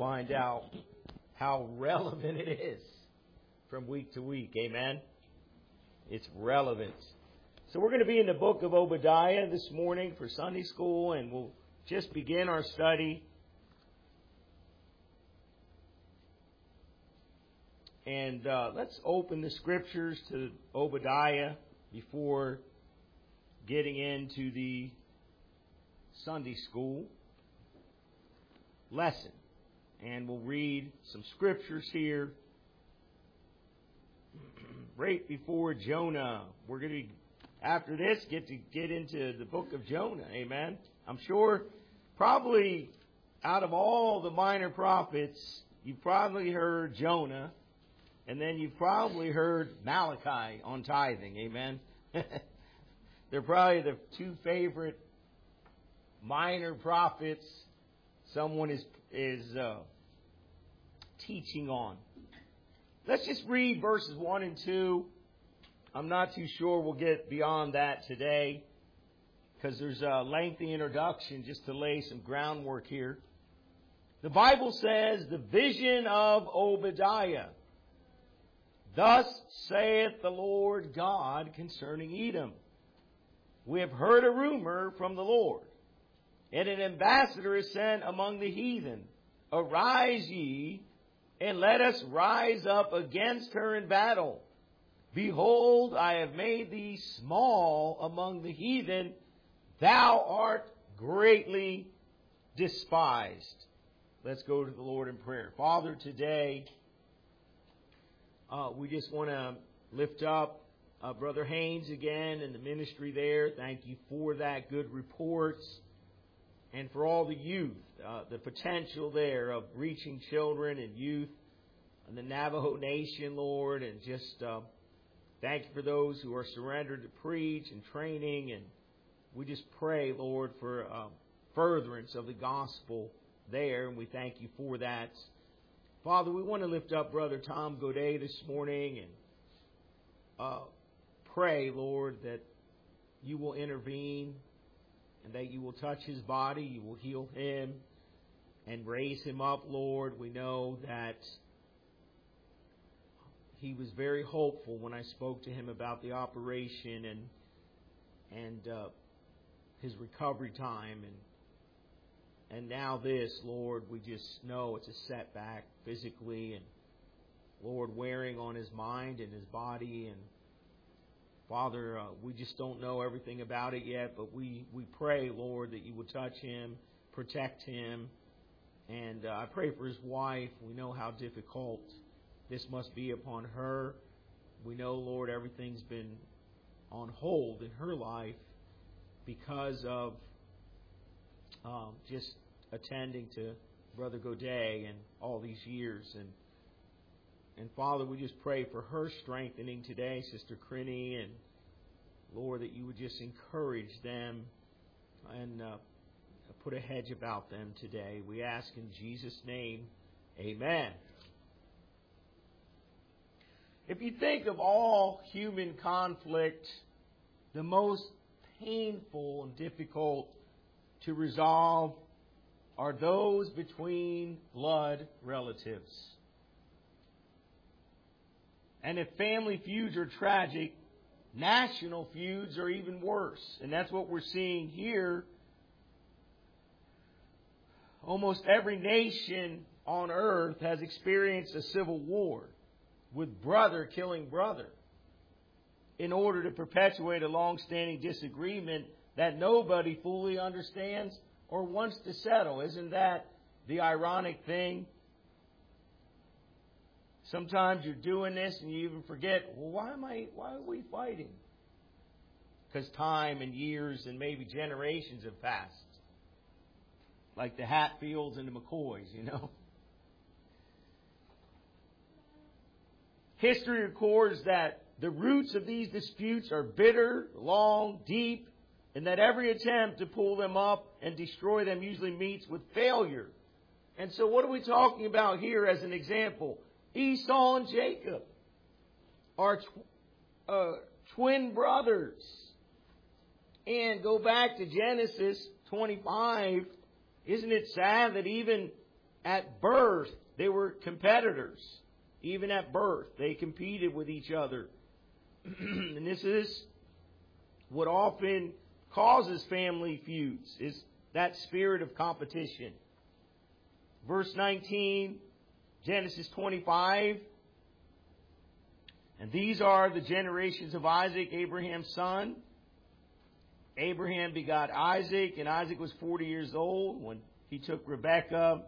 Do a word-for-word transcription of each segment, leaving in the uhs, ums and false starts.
find out how relevant it is from week to week. Amen? It's relevant. So we're going to be in the book of Obadiah this morning for Sunday school, and we'll just begin our study. And uh, let's open the scriptures to Obadiah before getting into the Sunday school lesson. And we'll read some scriptures here. Right before Jonah, we're going to, after this, get to get into the book of Jonah. Amen. I'm sure probably out of all the minor prophets, you've probably heard Jonah. And then you've probably heard Malachi on tithing. Amen. They're probably the two favorite minor prophets someone is is uh, teaching on. Let's just read verses one and two. I'm not too sure we'll get beyond that today because there's a lengthy introduction just to lay some groundwork here. The Bible says, the vision of Obadiah. Thus saith the Lord God concerning Edom. We have heard a rumor from the Lord, and an ambassador is sent among the heathen. Arise ye, and let us rise up against her in battle. Behold, I have made thee small among the heathen. Thou art greatly despised. Let's go to the Lord in prayer. Father, today, Uh, we just want to lift up uh, Brother Haynes again and the ministry there. Thank you for that good reports and for all the youth, uh, the potential there of reaching children and youth in the Navajo Nation, Lord. And just uh, thank you for those who are surrendered to preach and training. And we just pray, Lord, for uh, furtherance of the gospel there. And we thank you for that. Father, we want to lift up Brother Tom Godet this morning and uh, pray, Lord, that you will intervene and that you will touch his body, you will heal him and raise him up, Lord. We know that he was very hopeful when I spoke to him about the operation and and uh, his recovery time. And And now this, Lord, we just know it's a setback physically and, Lord, wearing on his mind and his body. And, Father, uh, we just don't know everything about it yet, but we, we pray, Lord, that you would touch him, protect him. And uh, I pray for his wife. We know how difficult this must be upon her. We know, Lord, everything's been on hold in her life because of Um, just attending to Brother Godet and all these years. And and Father, we just pray for her strengthening today, Sister Crinny, and Lord, that you would just encourage them and uh, put a hedge about them today. We ask in Jesus' name, amen. If you think of all human conflict, the most painful and difficult to resolve are those between blood relatives. And if family feuds are tragic, national feuds are even worse. And that's what we're seeing here. Almost every nation on earth has experienced a civil war with brother killing brother in order to perpetuate a long-standing disagreement that nobody fully understands or wants to settle. Isn't that the ironic thing? Sometimes you're doing this and you even forget, well, why am I, why are we fighting? Because time and years and maybe generations have passed. Like the Hatfields and the McCoys, you know. History records that the roots of these disputes are bitter, long, deep, and that every attempt to pull them up and destroy them usually meets with failure. And so what are we talking about here as an example? Esau and Jacob are tw- uh, twin brothers. And go back to Genesis twenty-five. Isn't it sad that even at birth, they were competitors. Even at birth, they competed with each other. And this is what often causes family feuds, is that spirit of competition. Verse nineteen, Genesis twenty-five. And these are the generations of Isaac, Abraham's son. Abraham begot Isaac, and Isaac was forty years old when he took Rebekah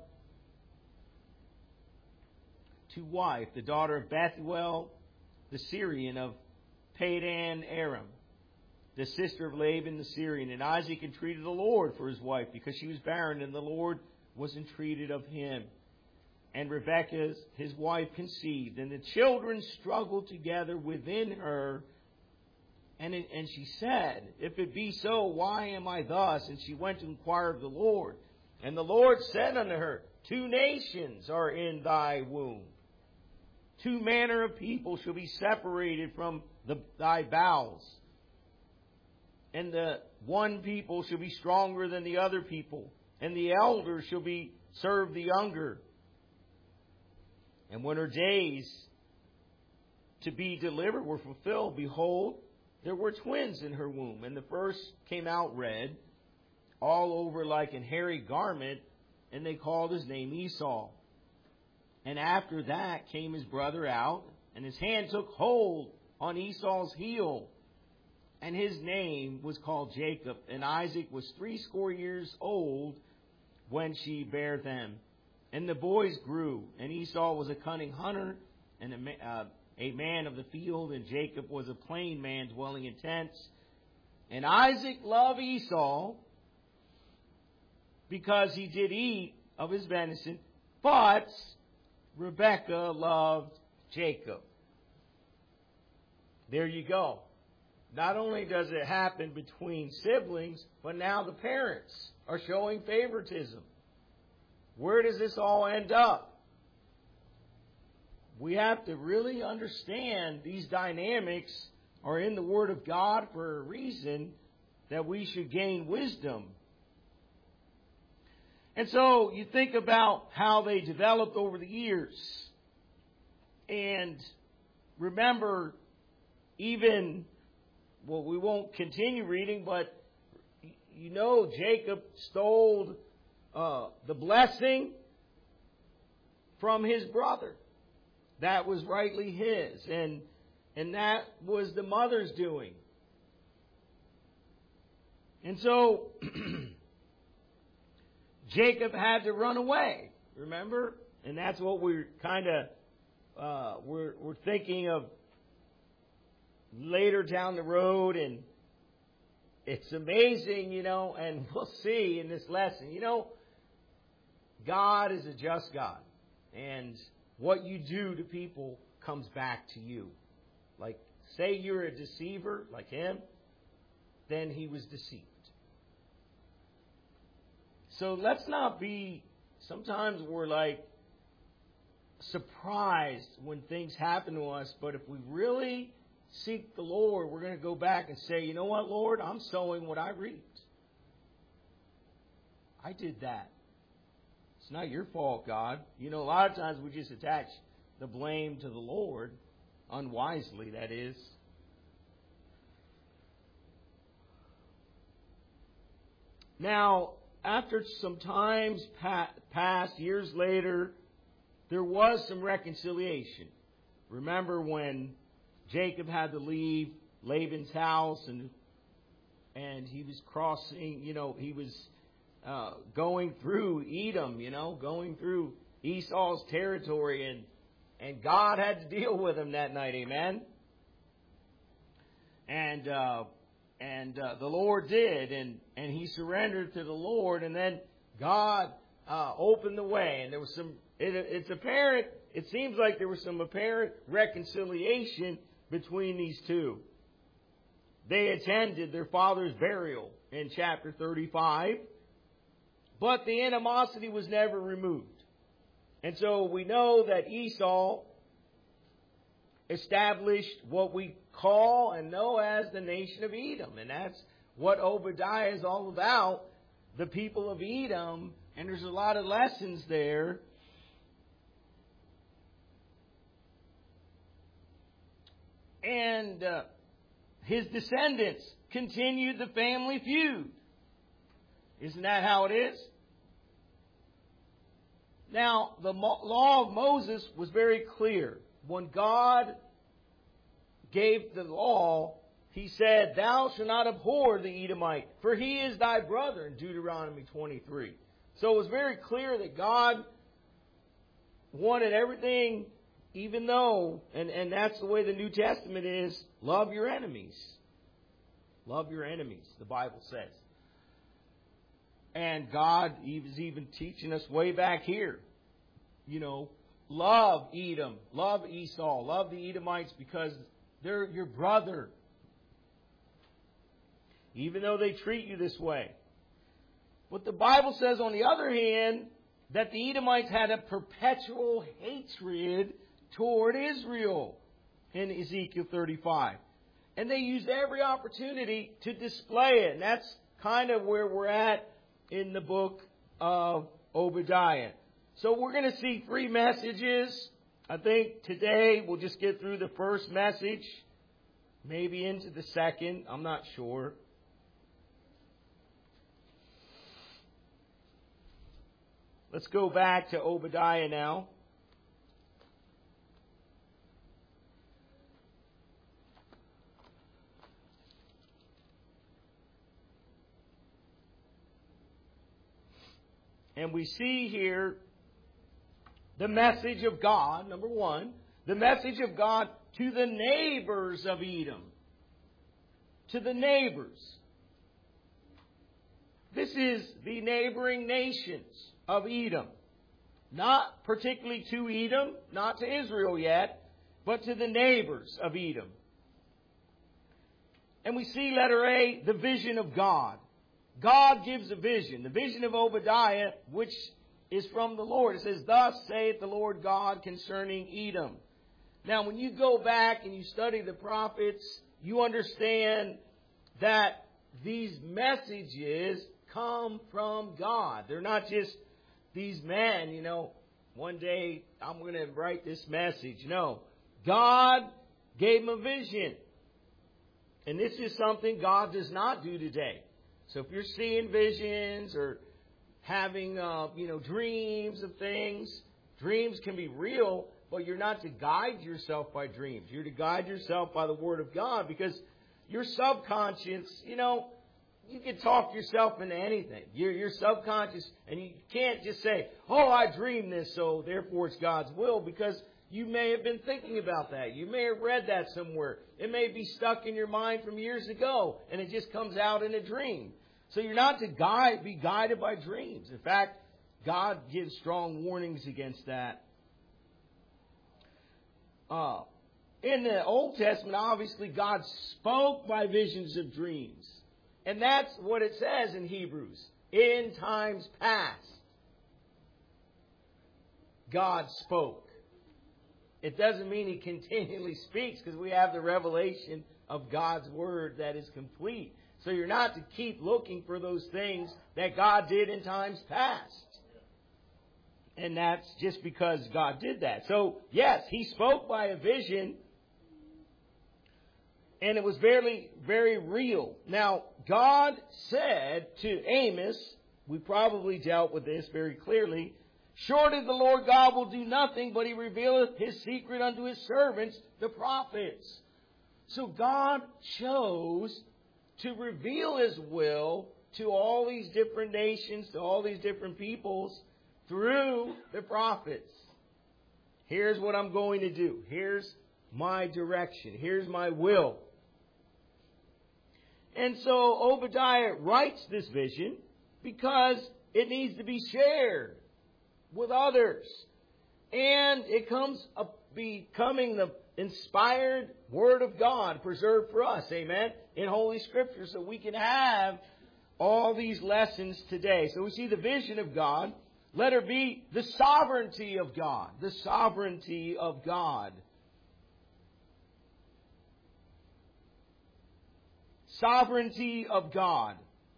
to wife, the daughter of Bethuel, the Syrian of Padan Aram, the sister of Laban the Syrian. And Isaac entreated the Lord for his wife, because she was barren, and the Lord was entreated of him. And Rebekah, his wife, conceived, and the children struggled together within her. And, it, and she said, if it be so, why am I thus? And she went to inquire of the Lord. And the Lord said unto her, two nations are in thy womb. Two manner of people shall be separated from the, thy bowels. And the one people shall be stronger than the other people. And the elder shall be serve the younger. And when her days to be delivered were fulfilled, behold, there were twins in her womb. And the first came out red, all over like an hairy garment, and they called his name Esau. And after that came his brother out, and his hand took hold on Esau's heel. And his name was called Jacob. And Isaac was threescore years old when she bare them. And the boys grew, and Esau was a cunning hunter, and a, uh, a man of the field, and Jacob was a plain man dwelling in tents. And Isaac loved Esau, because he did eat of his venison, but Rebekah loved Jacob. There you go. Not only does it happen between siblings, but now the parents are showing favoritism. Where does this all end up? We have to really understand these dynamics are in the Word of God for a reason, that we should gain wisdom. And so you think about how they developed over the years. And remember, even, well, we won't continue reading, but you know Jacob stole uh, the blessing from his brother. That was rightly his. And, and that was the mother's doing. And so Jacob had to run away, remember? And that's what we're kind of, uh, we're, we're thinking of later down the road. And it's amazing, you know, and we'll see in this lesson, you know, God is a just God. And what you do to people comes back to you. Like, say you're a deceiver like him, then he was deceived. So let's not be, sometimes we're like surprised when things happen to us, but if we really seek the Lord, we're going to go back and say, you know what, Lord, I'm sowing what I reaped. I did that. It's not your fault, God. You know, a lot of times we just attach the blame to the Lord, unwisely, that is. Now, after some times passed, years later, there was some reconciliation. Remember when Jacob had to leave Laban's house, and and he was crossing, you know, he was uh, going through Edom, you know, going through Esau's territory, and and God had to deal with him that night, amen? And uh, and uh, the Lord did, and, and he surrendered to the Lord, and then God uh, opened the way, and there was some, it, it's apparent, it seems like there was some apparent reconciliation between these two. They attended their father's burial in chapter thirty-five, but the animosity was never removed. And so we know that Esau established what we call and know as the nation of Edom. And that's what Obadiah is all about, the people of Edom. And there's a lot of lessons there and uh, his descendants continued the family feud. Isn't that how it is? Now, the law of Moses was very clear. When God gave the law, He said, "Thou shalt not abhor the Edomite, for he is thy brother," in Deuteronomy twenty-three. So it was very clear that God wanted everything, even though, and, and that's the way the New Testament is, love your enemies. Love your enemies, the Bible says. And God is even teaching us way back here. You know, love Edom, love Esau, love the Edomites because they're your brother. Even though they treat you this way. But the Bible says, on the other hand, that the Edomites had a perpetual hatred toward Israel in Ezekiel thirty-five. And they used every opportunity to display it. And that's kind of where we're at in the book of Obadiah. So we're going to see three messages. I think today we'll just get through the first message, maybe into the second. I'm not sure. Let's go back to Obadiah now. And we see here the message of God, number one. The message of God to the neighbors of Edom. To the neighbors. This is the neighboring nations of Edom. Not particularly to Edom, not to Israel yet, but to the neighbors of Edom. And we see, letter A, the vision of God. God gives a vision. The vision of Obadiah, which is from the Lord. It says, "Thus saith the Lord God concerning Edom." Now, when you go back and you study the prophets, you understand that these messages come from God. They're not just these men, you know, one day I'm going to write this message. No. God gave them a vision. And this is something God does not do today. So if you're seeing visions or having, uh, you know, dreams of things, dreams can be real, but you're not to guide yourself by dreams. You're to guide yourself by the Word of God, because your subconscious, you know, you can talk yourself into anything. You're, you're subconscious, and you can't just say, "Oh, I dreamed this, so therefore it's God's will," because you may have been thinking about that. You may have read that somewhere. It may be stuck in your mind from years ago, and it just comes out in a dream. So you're not to guide, be guided by dreams. In fact, God gives strong warnings against that. Uh, in the Old Testament, obviously, God spoke by visions of dreams. And that's what it says in Hebrews. In times past, God spoke. It doesn't mean He continually speaks, because we have the revelation of God's Word that is complete. So you're not to keep looking for those things that God did in times past. And that's just because God did that. So, yes, He spoke by a vision, and it was very, very real. Now, God said to Amos, we probably dealt with this very clearly, "Surely the Lord God will do nothing, but He revealeth His secret unto His servants, the prophets." So God chose to reveal His will to all these different nations, to all these different peoples, through the prophets. Here's what I'm going to do. Here's my direction. Here's my will. And so Obadiah writes this vision because it needs to be shared with others. And it comes up becoming the inspired Word of God preserved for us, amen, in Holy Scripture, so we can have all these lessons today. So we see the vision of God. Letter B, the sovereignty of God. The sovereignty of God. Sovereignty of God.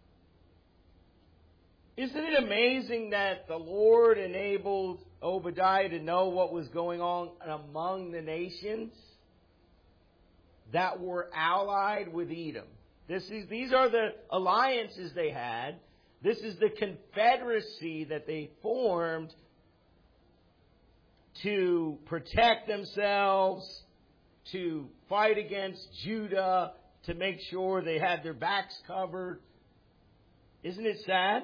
Isn't it amazing that the Lord enabled Obadiah to know what was going on among the nations? that were allied with Edom. This is, these are the alliances they had. This is the confederacy that they formed to protect themselves, to fight against Judah, to make sure they had their backs covered. Isn't it sad?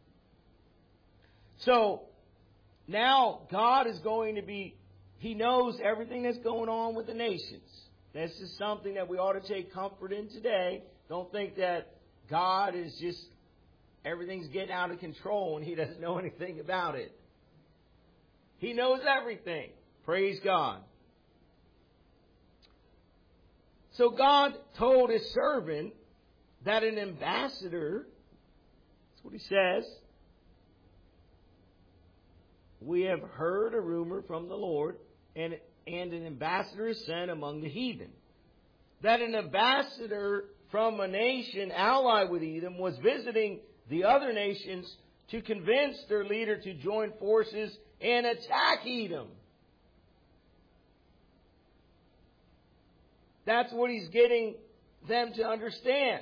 So, now God is going to be, He knows everything that's going on with the nations. This is something that we ought to take comfort in today. Don't think that God is just, everything's getting out of control and He doesn't know anything about it. He knows everything. Praise God. So God told His servant that an ambassador, that's what He says, we have heard a rumor from the Lord, and, and an ambassador is sent among the heathen. That an ambassador from a nation allied with Edom was visiting the other nations to convince their leader to join forces and attack Edom. That's what he's getting them to understand.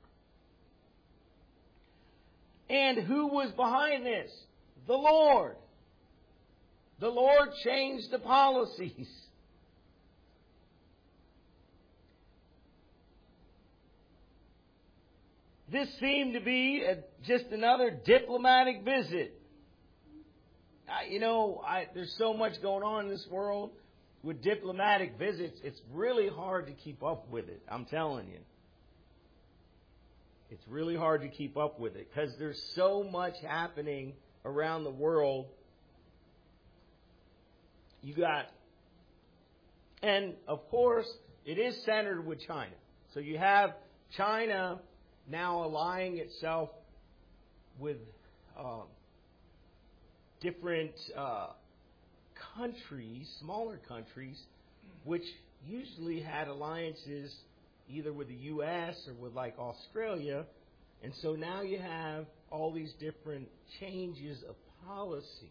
And who was behind this? The Lord. The Lord changed the policies. This seemed to be a, just another diplomatic visit. Uh, you know, I, there's so much going on in this world with diplomatic visits. It's really hard to keep up with it. I'm telling you. It's really hard to keep up with it because there's so much happening around the world. You got, and of course, it is centered with China. So you have China now allying itself with uh, different uh, countries, smaller countries, which usually had alliances either with the U S or with like Australia. And so now you have all these different changes of policy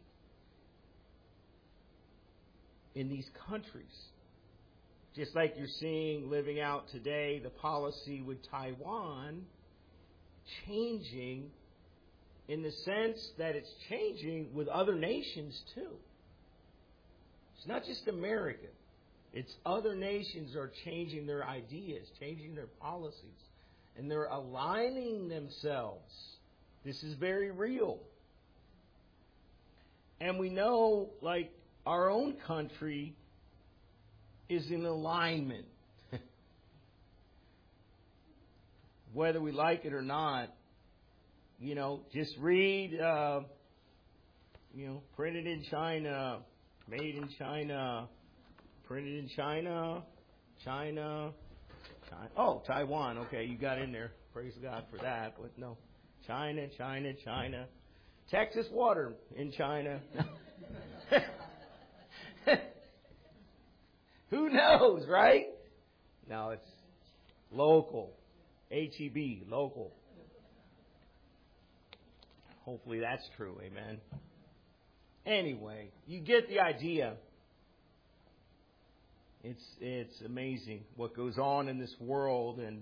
in these countries. Just like you're seeing living out today, the policy with Taiwan changing in the sense that it's changing with other nations too. It's not just America. It's other nations are changing their ideas, changing their policies, and they're aligning themselves. This is very real. And we know, like, our own country is in alignment. Whether we like it or not, you know, just read, uh, you know, printed in China, made in China, printed in China, China, China. Oh, Taiwan. Okay, you got in there. Praise God for that. But no, China, China, China. Texas water in China. Who knows, right? No, it's local. H E B, local. Hopefully that's true, amen. Anyway, you get the idea. It's it's amazing what goes on in this world, and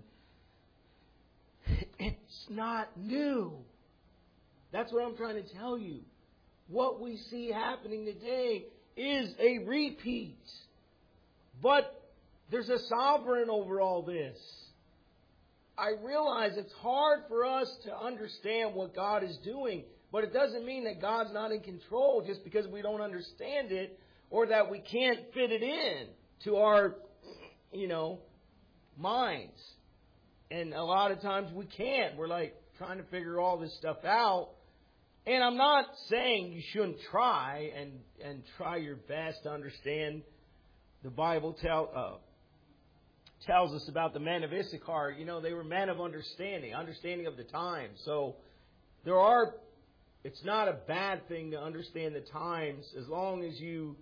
it's not new. That's what I'm trying to tell you. What we see happening today is a repeat. But there's a sovereign over all this. I realize it's hard for us to understand what God is doing, but it doesn't mean that God's not in control just because we don't understand it or that we can't fit it in to our, you know, minds. And a lot of times we can't. We're like trying to figure all this stuff out. And I'm not saying you shouldn't try and, and try your best to understand. The Bible tell, uh, tells us about the men of Issachar. You know, they were men of understanding, understanding of the times. So there are, it's not a bad thing to understand the times as long as you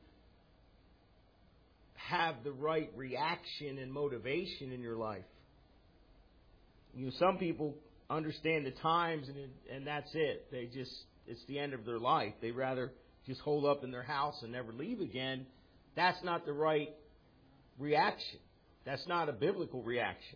have the right reaction and motivation in your life. You know, some people understand the times and it, and that's it. They just, it's the end of their life. They rather just hold up in their house and never leave again. That's not the right reaction. That's not a biblical reaction.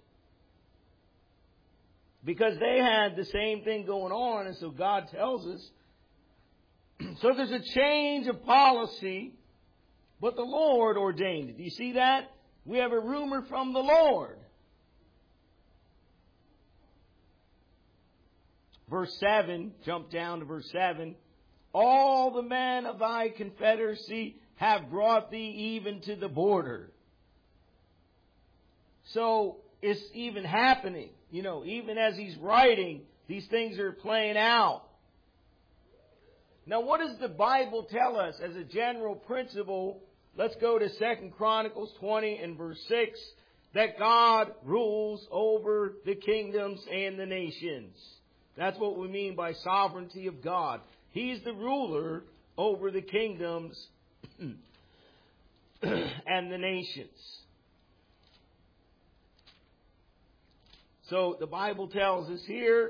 Because they had the same thing going on, and so God tells us. So there's a change of policy, but the Lord ordained it. Do you see that? We have a rumor from the Lord. Verse seven, jump down to verse seven. All the men of thy confederacy have brought thee even to the border. So it's even happening. You know, even as he's writing, these things are playing out. Now, what does the Bible tell us as a general principle? Let's go to Second Chronicles twenty and verse six. That God rules over the kingdoms and the nations. That's what we mean by sovereignty of God. He's the ruler over the kingdoms and the nations. So the Bible tells us here,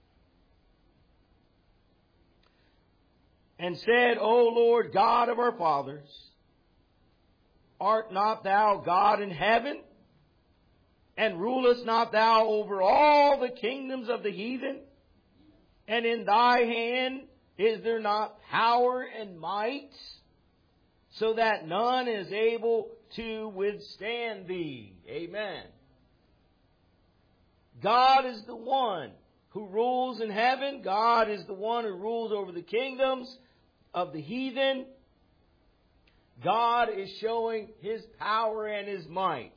and said, O Lord God of our fathers, art not thou God in heaven? And rulest not thou over all the kingdoms of the heathen? And in thy hand is there not power and might, so that none is able to withstand thee? Amen. God is the one who rules in heaven. God is the one who rules over the kingdoms of the heathen. God is showing His power and His might.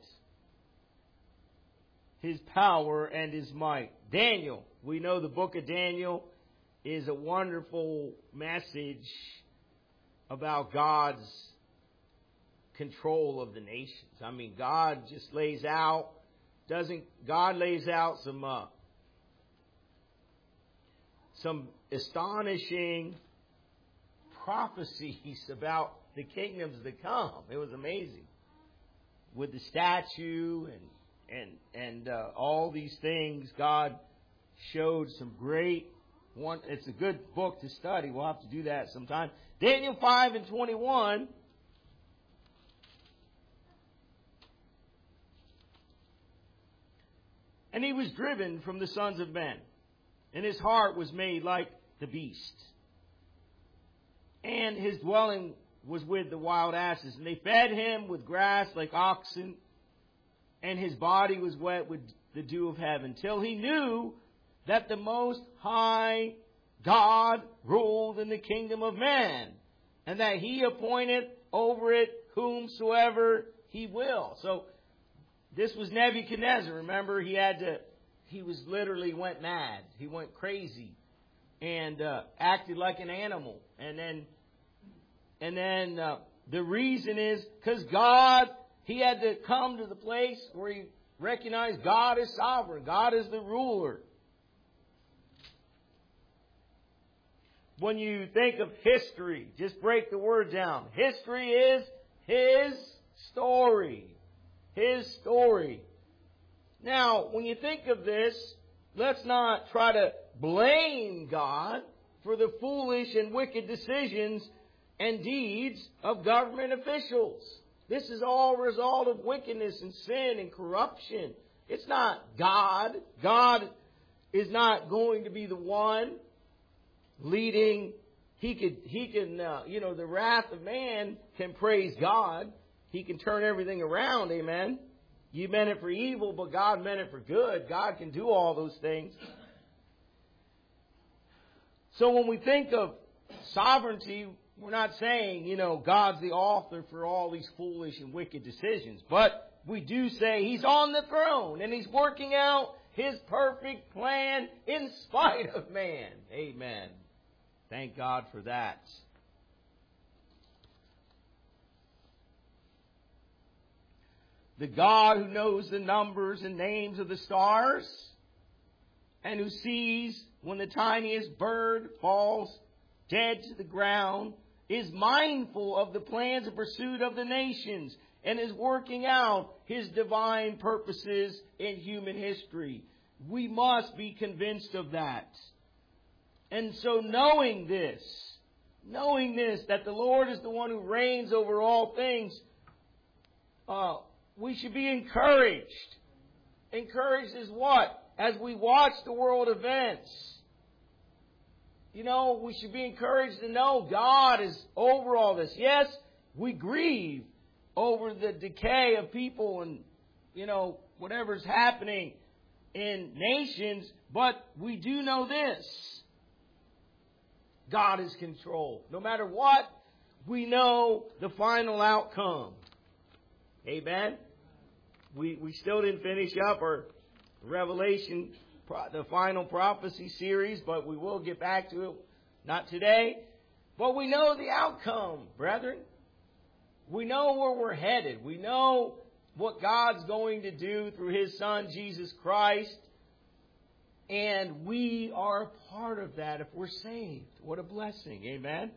His power and His might. Daniel. We know the book of Daniel is a wonderful message about God's control of the nations. I mean, God just lays out, doesn't, God lays out some, uh, some astonishing prophecies about the kingdoms to come. It was amazing. With the statue and, and, and, uh, all these things, God showed some great one. It's a good book to study. We'll have to do that sometime. Daniel five and twenty-one. And he was driven from the sons of men, and his heart was made like the beast, and his dwelling was with the wild asses. And they fed him with grass like oxen, and his body was wet with the dew of heaven, till he knew that the Most High God ruled in the kingdom of man, and that He appointed over it whomsoever He will. So this was Nebuchadnezzar. Remember, he had to, he was literally went mad. He went crazy and uh, acted like an animal. And then, and then uh, the reason is because God, he had to come to the place where he recognized God is sovereign. God is the ruler. When you think of history, just break the word down. History is His story. His story. Now, when you think of this, let's not try to blame God for the foolish and wicked decisions and deeds of government officials. This is all a result of wickedness and sin and corruption. It's not God. God is not going to be the one leading. He could, he can, uh, you know, the wrath of man can praise God. He can turn everything around, amen. You meant it for evil, but God meant it for good. God can do all those things. So when we think of sovereignty, we're not saying, you know, God's the author for all these foolish and wicked decisions. But we do say He's on the throne and He's working out His perfect plan in spite of man. Amen. Thank God for that. The God who knows the numbers and names of the stars, and who sees when the tiniest bird falls dead to the ground, is mindful of the plans and pursuit of the nations, and is working out His divine purposes in human history. We must be convinced of that. And so knowing this, knowing this, that the Lord is the one who reigns over all things, uh, we should be encouraged. Encouraged is what? As we watch the world events. You know, we should be encouraged to know God is over all this. Yes, we grieve over the decay of people and, you know, whatever's happening in nations, but we do know this. God is control. No matter what, we know the final outcome. Amen? We we still didn't finish up our Revelation, the final prophecy series, but we will get back to it. Not today. But we know the outcome, brethren. We know where we're headed. We know what God's going to do through His Son, Jesus Christ. And we are a part of that if we're saved. What a blessing. Amen?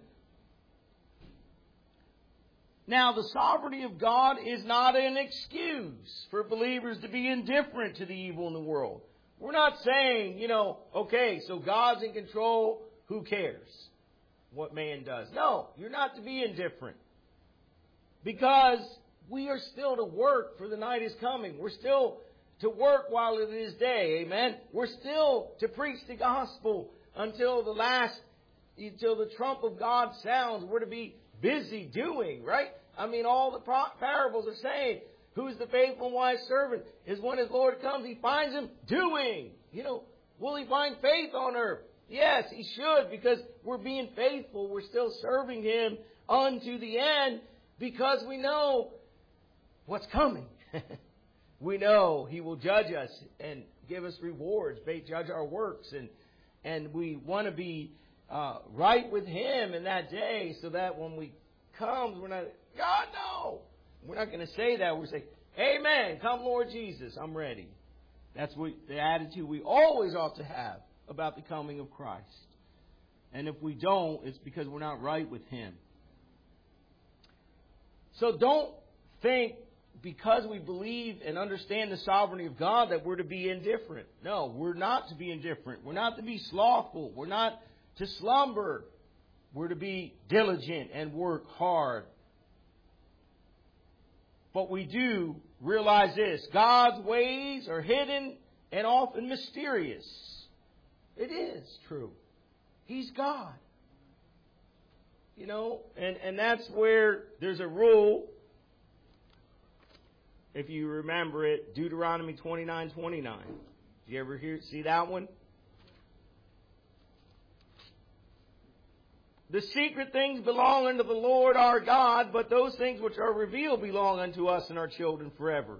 Now, the sovereignty of God is not an excuse for believers to be indifferent to the evil in the world. We're not saying, you know, okay, so God's in control, who cares what man does? No, you're not to be indifferent. Because we are still to work, for the night is coming. We're still to work while it is day. Amen? We're still to preach the gospel until the last, until the trump of God sounds. We're to be busy doing, right? I mean, all the parables are saying, who's the faithful and wise servant? Is when his Lord comes, he finds him doing. You know, will he find faith on earth? Yes, he should, because we're being faithful. We're still serving him unto the end, because we know what's coming. We know he will judge us and give us rewards, judge our works, and and we want to be uh, right with him in that day, so that when we come, we're not, God, no. We're not going to say that. We're saying, amen, come Lord Jesus, I'm ready. That's what the attitude we always ought to have about the coming of Christ. And if we don't, it's because we're not right with him. So don't think because we believe and understand the sovereignty of God that we're to be indifferent. No, we're not to be indifferent. We're not to be slothful. We're not to slumber. We're to be diligent and work hard. But we do realize this. God's ways are hidden and often mysterious. It is true. He's God. You know, and, and that's where there's a rule. If you remember it, Deuteronomy twenty-nine twenty-nine. Did you ever hear see that one? The secret things belong unto the Lord our God, but those things which are revealed belong unto us and our children forever,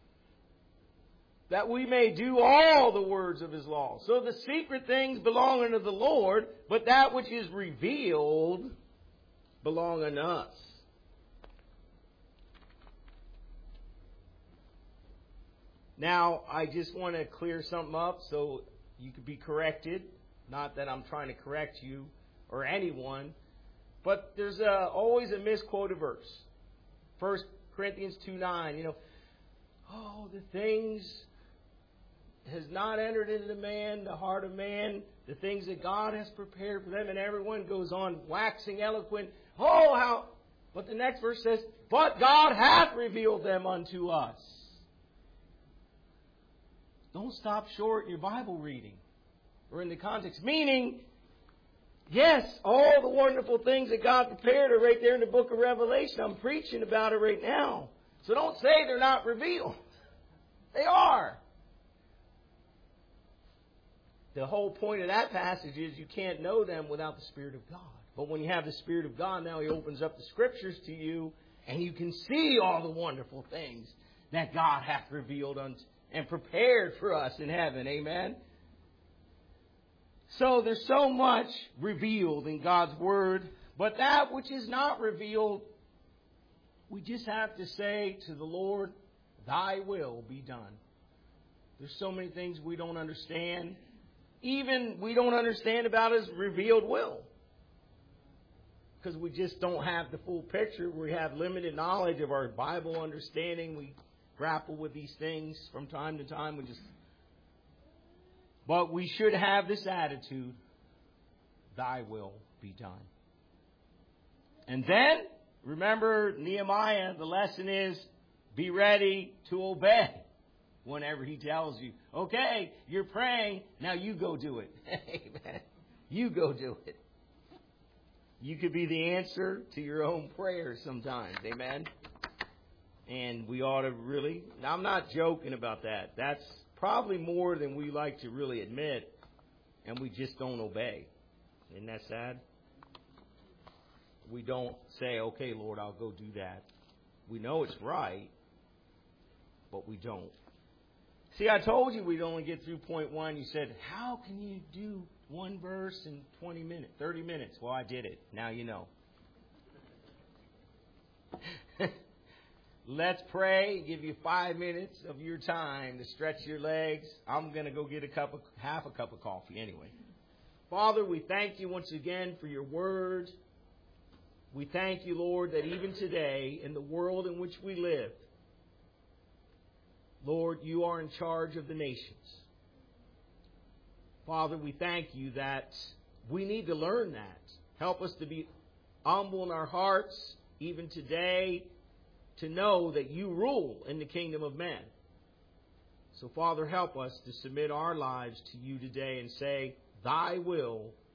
that we may do all the words of his law. So the secret things belong unto the Lord, but that which is revealed belong unto us. Now, I just want to clear something up so you could be corrected. Not that I'm trying to correct you or anyone, but there's a, always a misquoted verse. First Corinthians two nine, you know, oh, the things has not entered into man, the heart of man, the things that God has prepared for them, and everyone goes on waxing eloquent. Oh, how, but the next verse says, but God hath revealed them unto us. Don't stop short in your Bible reading or in the context. Meaning, yes, all the wonderful things that God prepared are right there in the book of Revelation. I'm preaching about it right now. So don't say they're not revealed. They are. The whole point of that passage is you can't know them without the Spirit of God. But when you have the Spirit of God, now he opens up the Scriptures to you, and you can see all the wonderful things that God hath revealed unto and prepared for us in heaven. Amen? So there's so much revealed in God's Word, but that which is not revealed, we just have to say to the Lord, thy will be done. There's so many things we don't understand. Even we don't understand about his revealed will. Because we just don't have the full picture. We have limited knowledge of our Bible understanding. We grapple with these things from time to time. We just, but we should have this attitude, thy will be done. And then, remember Nehemiah, the lesson is, Be ready to obey whenever He tells you, okay, you're praying, now you go do it. Amen. You go do it. You could be the answer to your own prayers sometimes. Amen. And we ought to really, now I'm not joking about that. That's probably more than we like to really admit, and we just don't obey. Isn't that sad? We don't say, okay, Lord, I'll go do that. We know it's right, but we don't. See, I told you we'd only get through point one. You said, how can you do one verse in twenty minutes, thirty minutes? Well, I did it. Now you know. Let's pray. Give you five minutes of your time to stretch your legs. I'm going to go get a cup of, half a cup of coffee anyway. Father, we thank you once again for your word. We thank you, Lord, that even today, in the world in which we live, Lord, you are in charge of the nations. Father, we thank you that we need to learn that. Help us to be humble in our hearts, even today, to know that you rule in the kingdom of men. So, Father, help us to submit our lives to you today and say, thy will